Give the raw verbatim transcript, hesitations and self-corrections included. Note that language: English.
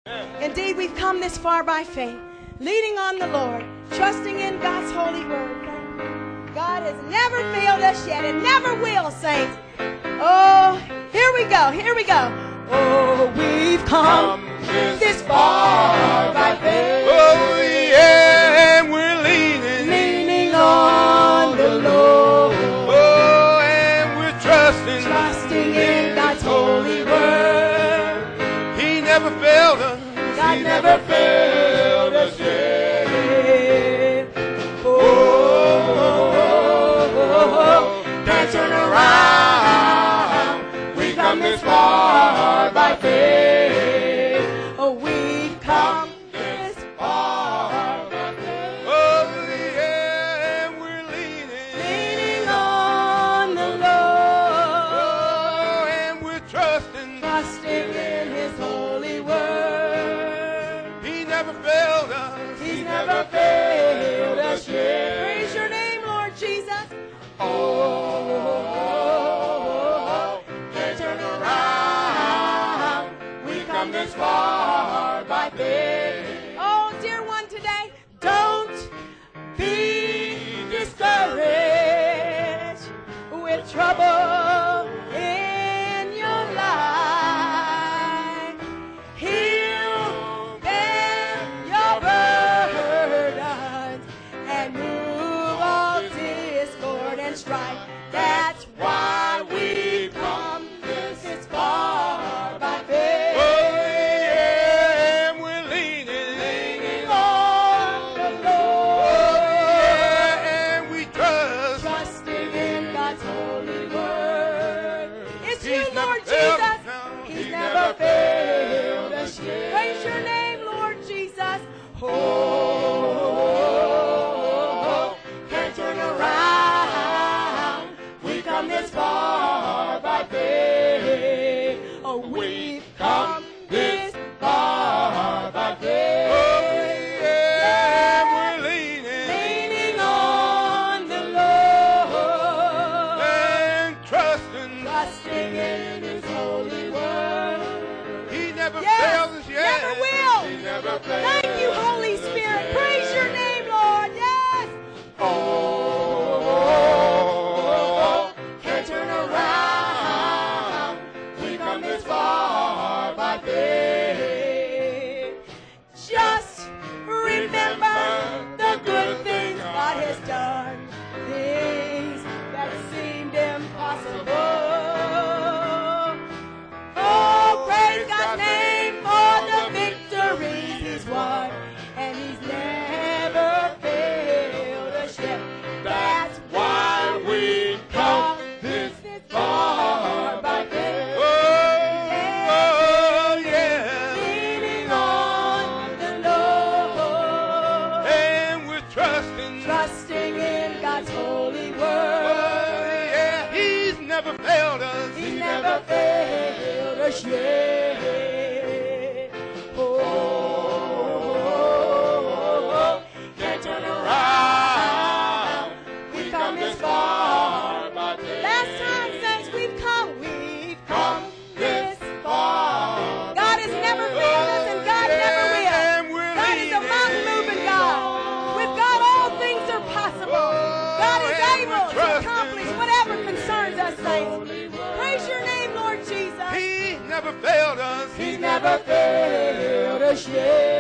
Indeed, we've come this far by faith, leaning on the Lord, trusting in God's holy word. God has never failed us yet and never will, saints. Oh, here we go, here we go. Oh, we've come, come this, this far by faith. Oh, yeah, and we're leaning, leaning on the Lord. Oh, and we're trusting, trusting in God's holy word. He never failed us. God he never, never failed us yet. Oh, oh, oh, oh, oh. Can't turn around. We've come this far by faith. Oh, we've come this far by faith. Oh, yeah, and we're leaning, leaning on the Lord. Oh, and we're trusting, trusting in His holy word. He never failed us. He's never failed us yet. Praise your name, Lord Jesus. Oh, oh, oh, oh, can't turn around. We come this far by faith. Oh, dear one today, don't be discouraged with trouble in your life. He'll bear your burdens and move all discord and strife. That's why we come this far by faith. Oh, yeah, and we're leaning, leaning on the Lord. Oh, yeah, and we trust, trusting in God's holy word. It's He's you, never Lord failed Jesus. us, no. He's He never never failed us yet. Praise your name, Lord Jesus. Oh, oh, oh, oh, can't turn around. We come this far by faith. Oh, we've come this far by faith. Oh, yeah, and we're leaning, leaning on the Lord. and trusting, Trusting in His holy word. He never Yes, failed us yet. never will. He never failed Thank you, Holy us Spirit. yet. Praise your name, Lord. Yes. Oh, oh, oh, can't turn around. We come this far by faith. Just remember the good things God has done, things that seemed impossible. Oh, praise God's name for the victories He's won, and He's never failed us yet. That's why we come this far by faith. Oh, oh, yeah, Leaning on the Lord, and we're trusting, trusting in God's holy Oh, word. yeah, He's never failed us. He's never failed us yet. Oh, oh, oh, can't turn around. We've come this far by faith. Last time, saints, we've come, we've come this far. God has never failed us, and God never will. And we're God is a mountain-moving God. With God, all things are possible. God is able to accomplish whatever concerns us, saints. Praise your name, Lord Jesus. He never failed us. He's never failed us yet.